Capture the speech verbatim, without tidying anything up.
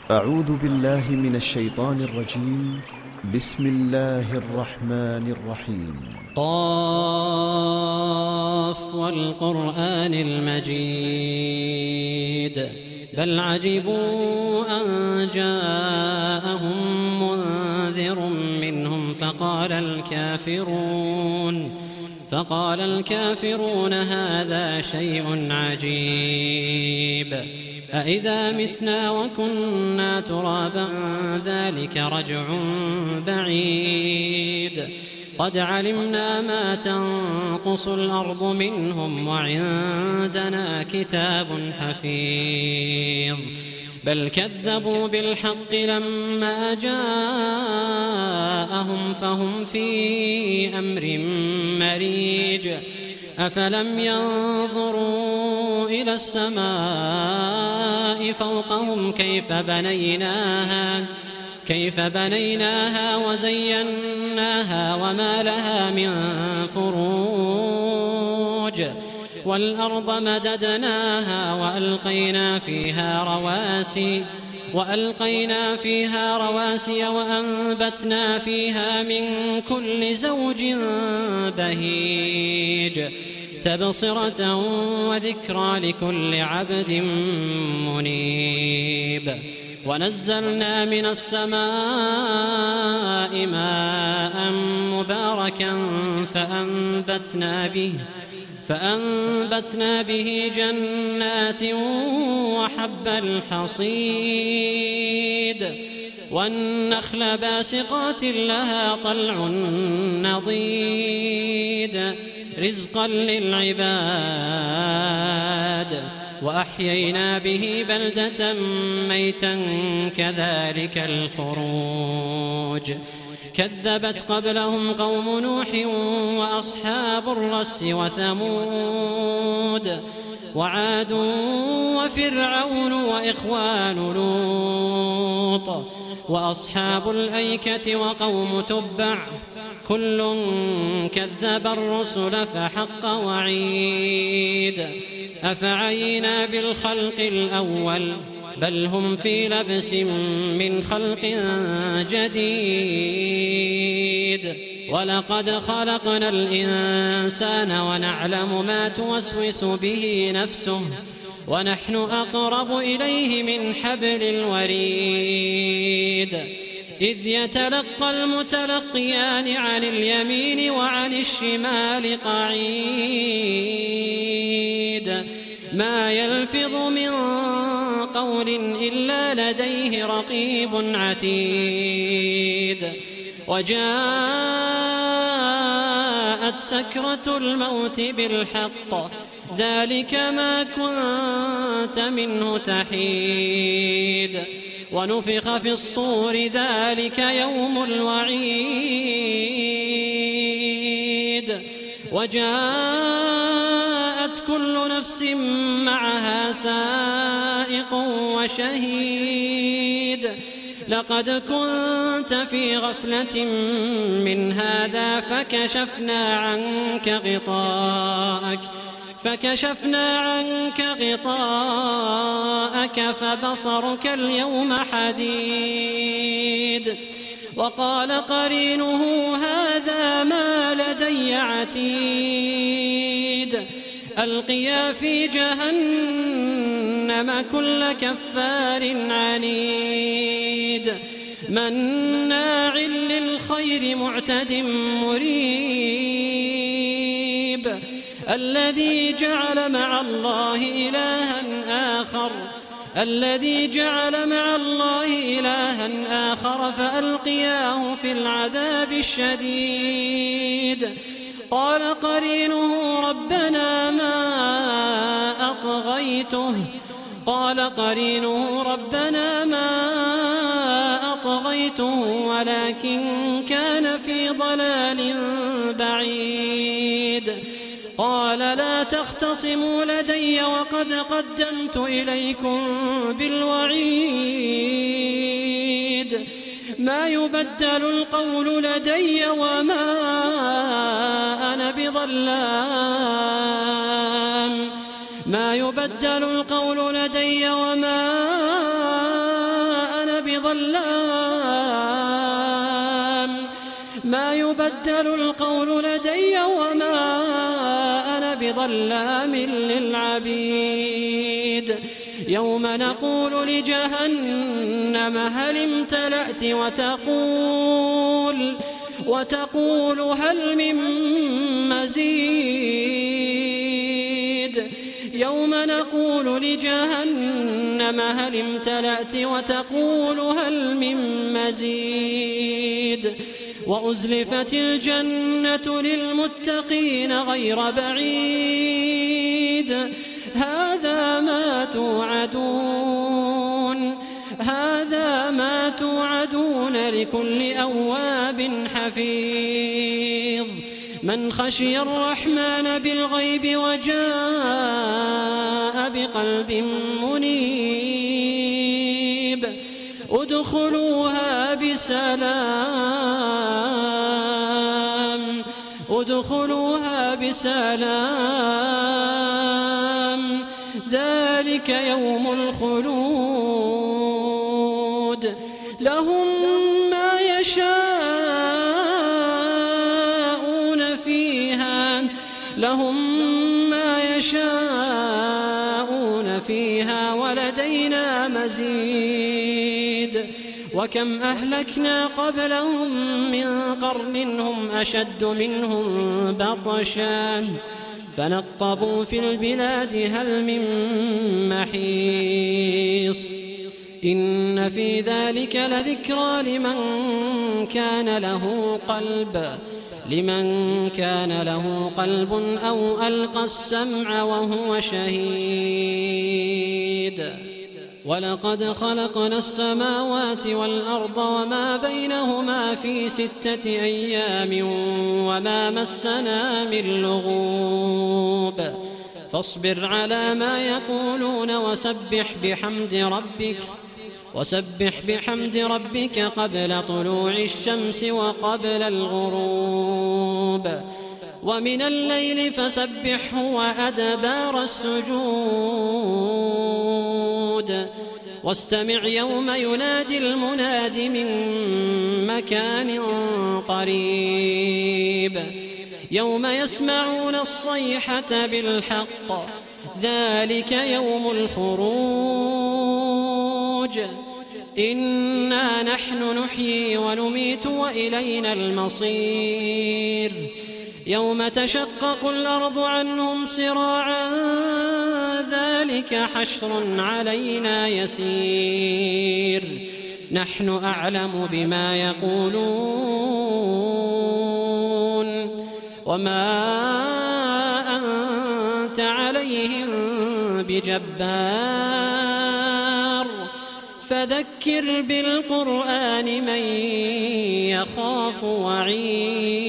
أعوذ بالله من الشيطان الرجيم. بسم الله الرحمن الرحيم. قاف والقرآن المجيد بل عجبوا أن جاءهم منذر منهم فقال الكافرون فقال الكافرون هذا شيء عجيب أإذا متنا وكنا ترابا ذلك رجع بعيد قد علمنا ما تنقص الأرض منهم وعندنا كتاب حفيظ بل كذبوا بالحق لما جاءهم فهم في أمر مريج أفلم ينظروا إلى السماء فوقهم كيف بنيناها كيف بنيناها وزيناها وما لها من فروج والأرض مددناها وألقينا فيها رواسي وألقينا فيها رواسي وأنبتنا فيها من كل زوج بهيج تبصرة وذكرى لكل عبد منيب ونزلنا من السماء ماء مباركا فأنبتنا به فأنبتنا به جنات وحب الحصيد والنخل باسقات لها طلع نضيد رزقا للعباد وأحيينا به بلدة ميتا كذلك الخروج كذبت قبلهم قوم نوح وأصحاب الرس وثمود وعاد وفرعون وإخوان لوط وأصحاب الأيكة وقوم تبع كل كذب الرسل فحق وعيد أفعينا بالخلق الأول بل هم في لبس من خلق جديد ولقد خلقنا الإنسان ونعلم ما توسوس به نفسه ونحن أقرب إليه من حبل الوريد إذ يتلقى المتلقيان عن اليمين وعن الشمال قعيد ما يلفظ من قول إلا لديه رقيب عتيد وجاءت سكرة الموت بالحق ذلك ما كنت منه تحيد ونفخ في الصور ذلك يوم الوعيد وجاءت كل نفس معها سائق وشهيد لقد كنت في غفلة من هذا فكشفنا عنك غطاءك فكشفنا عنك غطاءك فبصرك اليوم حديد وقال قرينه هذا ما لدي عتيد ألقيا في جهنم كل كفار عنيد مناع للخير معتد مريب الذي جعل مع الله إلها آخر الذي جعل مع الله إلها آخر فألقياه في العذاب الشديد قال قرينه ربنا ما أطغيته قال قرينه ربنا ما أطغيته ولكن كان في ضلال بعيد قال لا تختصموا لدي وقد قدمت إليكم بالوعيد ما يبدل القول لدي وما أنا بظلام ما يبدل القول لدي وما بظلام ما يبدل القول لدي وما أنا بظلام للعبيد يوم نقول لجهنم هل امتلأت وتقول وتقول هل من مزيد يوم نقول لجهنم هل امتلأت وتقول هل من مزيد وأزلفت الجنة للمتقين غير بعيد هذا ما توعدون هذا ما توعدون لكل أواب حفيظ من خشي الرحمن بالغيب وجاء بقلب منيب ادخلوها بسلام ادخلوها بسلام ذلك يوم الخلود لهم ما يشاءون فيها لهم ما يشاءون فيها ولدينا مزيد وكم أهلكنا قبلهم من قرن هم أشد منهم بطشا فنقبوا في البلاد هل من محيص إن في ذلك لذكرى لمن كان له قلب لمن كان له قلب أو ألقى السمع وهو شهيد ولقد خلقنا السماوات والأرض وما بينهما في ستة أيام وما مسنا من لغوب فاصبر على ما يقولون وسبح بحمد ربك وسبح بحمد ربك قبل طلوع الشمس وقبل الغروب ومن الليل فسبحه وأدبار السجود واستمع يوم ينادي المناد من مكان قريب يوم يسمعون الصيحة بالحق ذلك يوم الخروج إنا نحن نحيي ونميت وإلينا المصير يوم تشقق الأرض عنهم سراعا ذلك حشر علينا يسير نحن أعلم بما يقولون وما أنت عليهم بجبار فذكر بالقرآن من يخاف وعيد